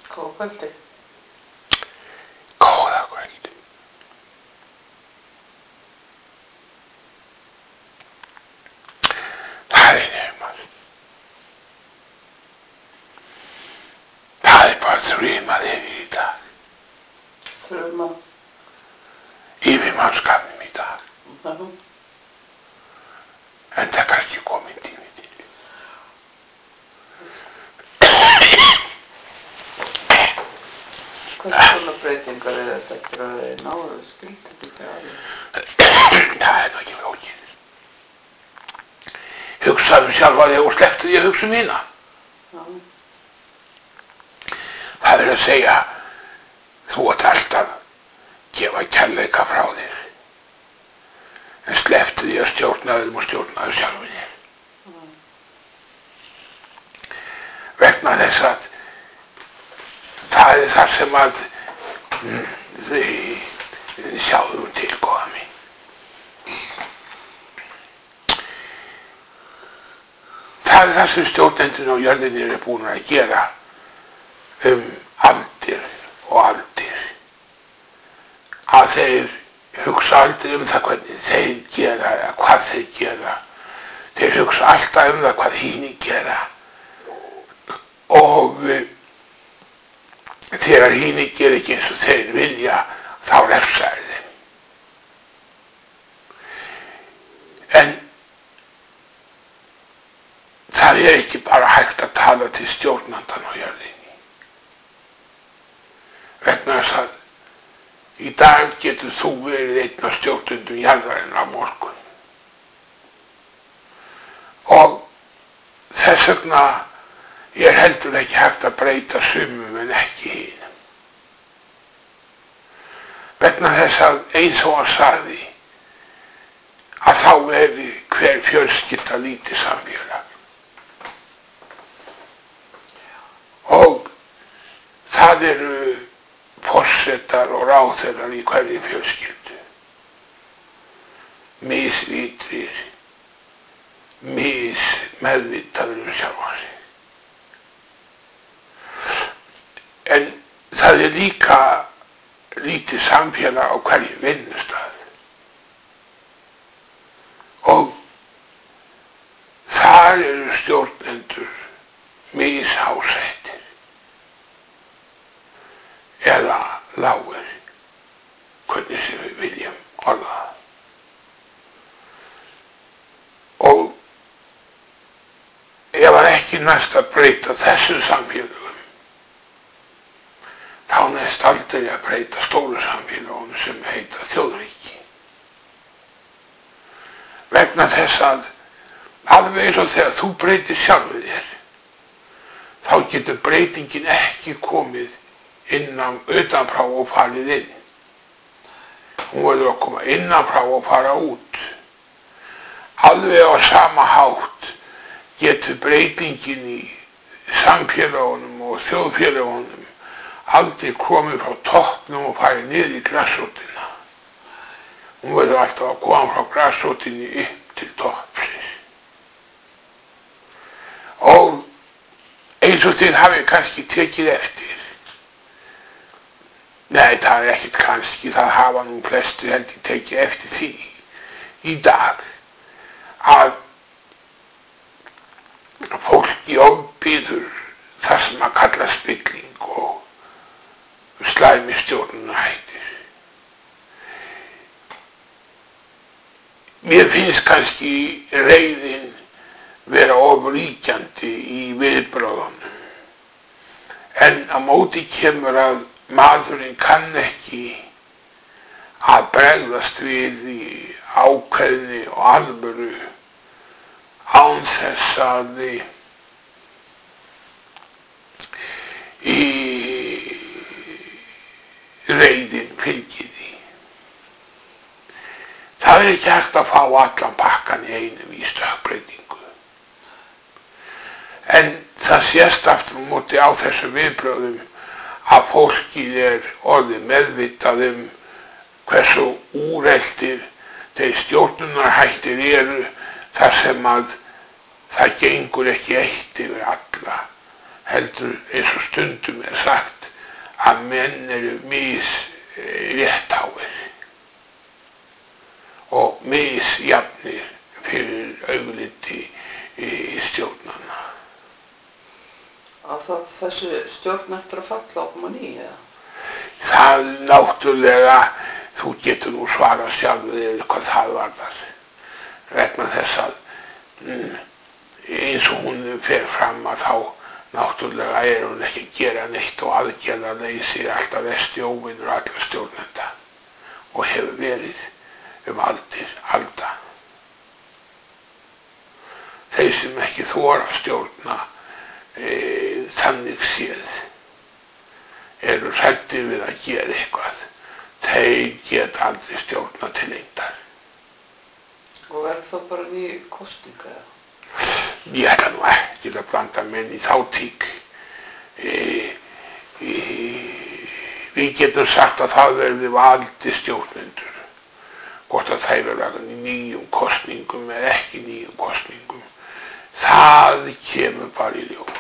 Góða kvöldi. Góða kvöldi. Það nefnast. Það bara þrumað yfir í dag. Þrumað? Yfir mannskapnum í dag. En það kannski kominn tími til. Hvers konar breytingar þetta eftir að þið náðu skiltið ekki aðeins? Það nú ekki flókið. Hugsaðu sjálfa þig og slepptu því að hugsa hina. Já. Það að segja, þú átt alltaf gefa kærleika frá þér. En slepptu því að stjórna öðrum og stjórnaðu sjálfu þér. Vegna þess að það þar sem að þið sjáðu til, góða mín. Það það sem stjórnendurinn á jörðinni eru búin að gera aldir og aldir. Að þeir hugsa aldrei það hvernig þeir gera eða hvað þeir gera. Þeir hugsa alltaf það hvað hinir gera. Og þegar hinir gera ekki eins og þeir vilja, þá refsaði þeim. En það ekki bara hægt að tala til stjórnandan á jörðinni. Vegna þess að í dag getur þú verið einn af stjórnendum jarðarinnar á morgun. Og þess vegna heldur ekki hægt að breyta sumum en ekki hinum. Vegna þess að eins og hann sagði að þá verði hver fjölskylda lítið samfélag. Og það eru forsetar og ráðherrar í hverju fjölskyldu. Misvitrir, mismeðvitaður sjálfan sig. En það líka lítið samfélag á hverju vinnustað. Og þar eru stjórnendur mishásettir eða lágir, hvernig sem við viljum orða það. Og ef hann ekki næst að breyta þessum samfélagum, þá næst aldrei að breyta stóru samfélagunum sem heita þjóðríki. Vegna þess að alveg eins og þegar þú breytir sjálfur þér, þá getur breytingin ekki komið utanfrá og farið inn. Hún verður að koma innanfrá og fara út. Alveg á sama hátt getur breytingin í samfélagunum og þjóðfélagunum aldrei komið frá toppnum og farið niður í grassrótina. Hún verður alltaf að koma frá grassrótinni upp til toppsins. Og eins og þið hafið kannski tekið eftir. Nei, það ekkert kannski, það hafa nú flestir heldur tekið eftir því í dag að fólki ofbýður það sem að kalla spilling og slæmi stjórnunarhættir. Mér finnst kannski reiðin vera ofríkjandi í viðbröðunum, en á móti kemur að maðurinn kann ekki að bregðast við í ákveðni og alvöru án þess að í reiðin fylgir því. Það ekki hægt að fá allan pakkan í einum í stökkbreytingu. En það sést aftur á móti á þessu viðbrögðum að fólkið orðið meðvitað hversu úreltir þeir stjórnunarhættir eru þar sem að það gengur ekki eitt yfir alla, heldur eins og stundum sagt að menn eru misréttháir og misjafnir fyrir augliti í stjórnana. Að þessi stjórn eftir að falla á ný, eða? Það náttúrulega, þú getur nú svarað sjálfur yfir hvað það varðar. Vegna þess að eins og hún fer fram að þá náttúrulega hún ekki að gera neitt og aðgerðarleysir alltaf versti óvinur allra stjórnenda og hefur verið alda. Þeir sem ekki þora að stjórna þannig séð eru hræddir við að gera eitthvað. Þeir geta aldrei stjórna til lengdar. Og það bara ný kosninga, eða? Ég ætla nú ekki að blanda menn í þá tík. Við getum sagt að það verði valdi stjórnendur. Hvort að þeir verða nýjum kosningum eða ekki nýjum kosningum. Það kemur bara í ljós.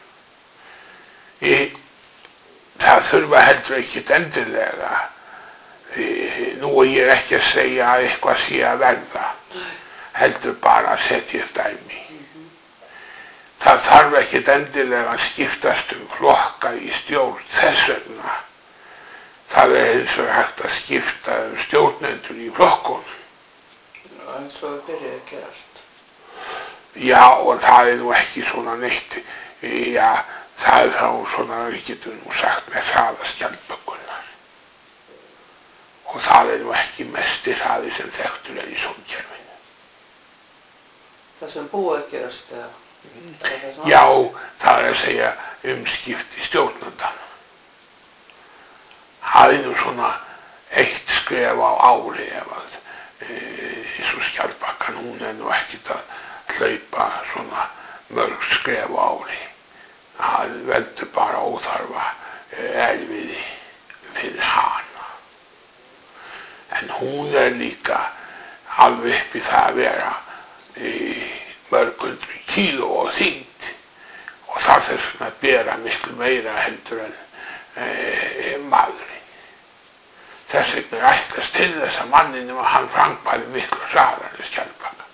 Það þurfa heldur ekkert endilega, nú er ég ekki að segja að eitthvað sé að verða, heldur bara að setja upp dæmi. Það þarf ekkert endilega að skiptast flokka í stjórn þess vegna. Það eins og hægt að skipta stjórnendur í flokkunum. Eins og það byrjaði að gerast. Já, og það nú ekki svona neitt, já, það þá svona, við getum nú sagt með hraða skjaldbökunnar. Og það nú ekki mesti hraði sem þekktur í sólkerfinu. Það sem búið að gerast, eða? Já, það að segja umskipti stjórnandana. Það nú svona eitt skref á ári ef að eins og skjaldbakan, hún nú ekkert að hlaupa svona mörg skref á ári. Það veldur bara óþarfa erfiði fyrir hana. En hún líka alveg upp í það að vera mörg hundru kíló á þyngd og það þess að bera miklu meira heldur en maðurinn. Þess vegna ætlast til þess að manninum að hann framkvæmdi miklu hraðar en skjaldbaka.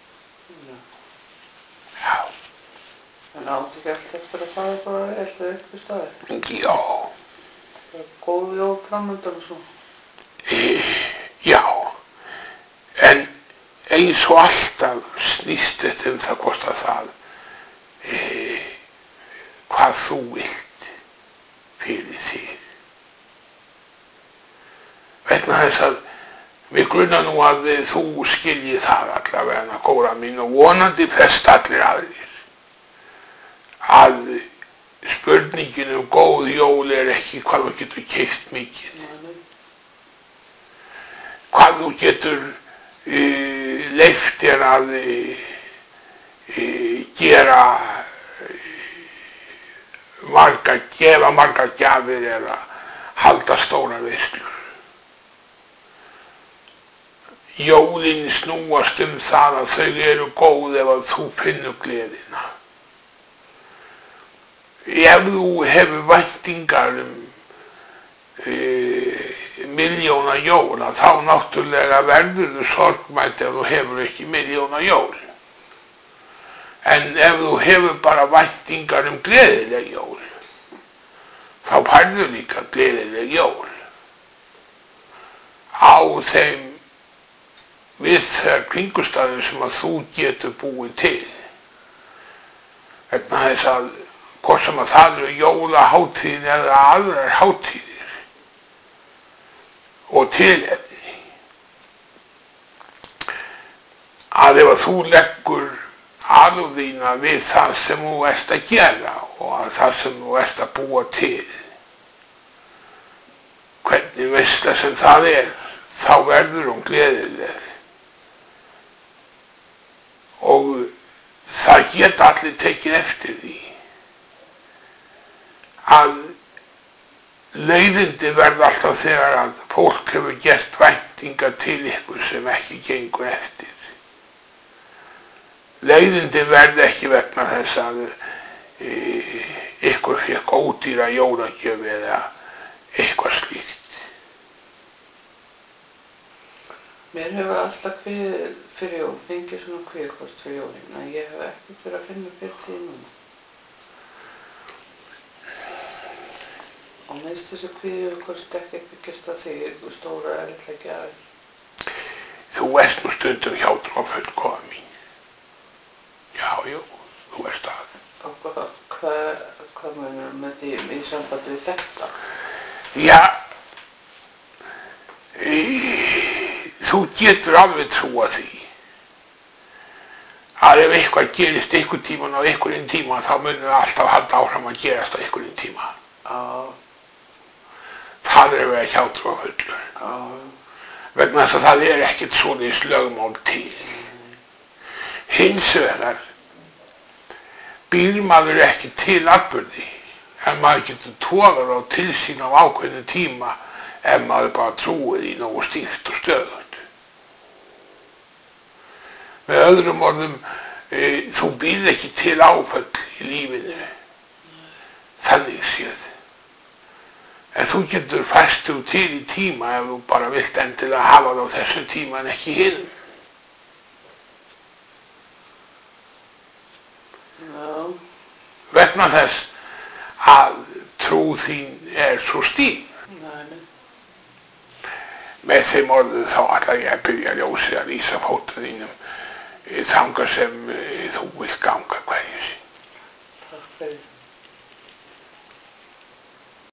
Já. En átti ekki alltaf eftir að fara bara eitthvað upp í staði? Já. Það er góð jól framöndan og svo. Já. En eins og alltaf snýst þetta það hvort að það hvað þú vilt fyrir þig. Vegna þess að við grunna nú að þú skilji það allavega góða mín og vonandi flest allir aðrir að spurningin góð jól ekki hvað þú getur keypt mikið. Hvað þú getur leyft þér að gefa margar gjafir eða halda stóra veislur. Jólin snúast það að þau eru góð ef að þú finnur gleðina. Ef þú hefur væntingar milljóna jóla, þá náttúrulega verður þú sorgmætt ef þú hefur ekki milljóna jól. En ef þú hefur bara væntingar gleðileg jól, þá færðu líka gleðileg jól. Á þeim við þær kringumstæður sem að þú getur búið til. Vegna þess að hvort sem að það eru jólahátíðin eða aðrar hátíðir og tilefni. Að ef að þú leggur alveg þína við það sem þú ert að gera og það sem þú ert að búa til, hvernig veisla sem það þá verður hún gleðileg. Og það geta allir tekið eftir því að leiðindi verða alltaf þegar að fólk hefur gert væntingar til ykkur sem ekki gengur eftir. Leiðindi verða ekki vegna þess að ykkur fékk ódýra jólagjöf eitthvað slíkt. Mér hefur alltaf kviðið fyrir jól, fengið svona kviðkost fyrir jólin, en ég hef ekkert verið að finna fyrir því núna. Og minnst þessi kviðkost ekki byggjast að því stóra eldlega gjafir. Þú ert nú stundum hjátrúarfull, góða mín. Já, jú, þú ert það. Og hvað meinarðu með því í sambandi við þetta? Já, þú getur alveg trúa því að ef eitthvað gerist einhvern tíman á einhverjum tíma þá munir alltaf halda áfram að gerast á einhverjum tíma. Já. Það er að vera hjátrúarfullur. Já. Vegna þess að það er ekkert svoleiðis lögmál til. Hins vegar býr maður ekki til atburði en maður getur togar á til sín á ákveðnu tíma ef maður bara trúir í nógu stíft og stöðugt. Með öðrum orðum, þú býr ekki til áföll í lífinu, þannig séð. En þú getur fært þú til í tíma ef þú bara vilt endilega hafa það á þessu tíma en ekki hinum. Já. Vegna þess að trú þín er svo stíf. Nei. Með þeim orðum þá ætla ég að byrja ljósið að lýsa fótum þínum þangað sem þú vilt ganga hverju sinni. Takk fyrir.